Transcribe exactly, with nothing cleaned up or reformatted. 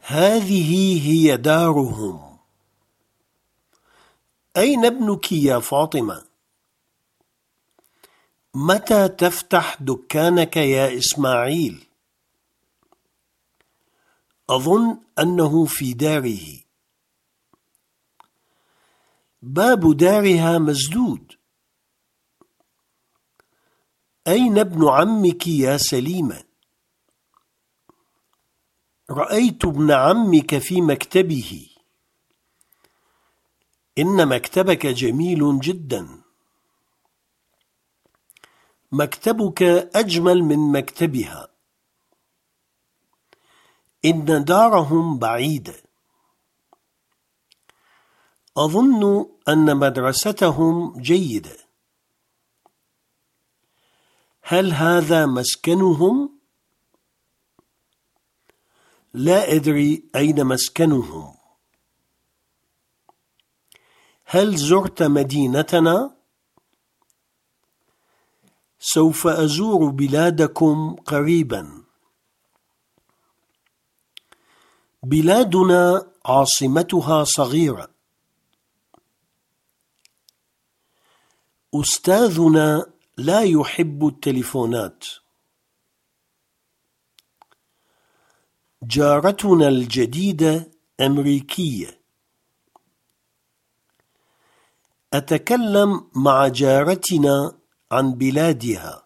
هذه هي دارهم. أين ابنك يا فاطمة؟ متى تفتح دكانك يا إسماعيل؟ أظن أنه في داره. باب دارها مسدود. أين ابن عمك يا سليمة؟ رأيت ابن عمك في مكتبه. إن مكتبك جميل جدا. مكتبك أجمل من مكتبها. إن دارهم بعيدة. أظن أن مدرستهم جيدة. هل هذا مسكنهم؟ لا أدري أين مسكنهم. هل زرت مدينتنا؟ سوف أزور بلادكم قريبا. بلادنا عاصمتها صغيرة. أستاذنا لا يحب التليفونات. جارتنا الجديدة أمريكية. أتكلم مع جارتنا عن بلادها.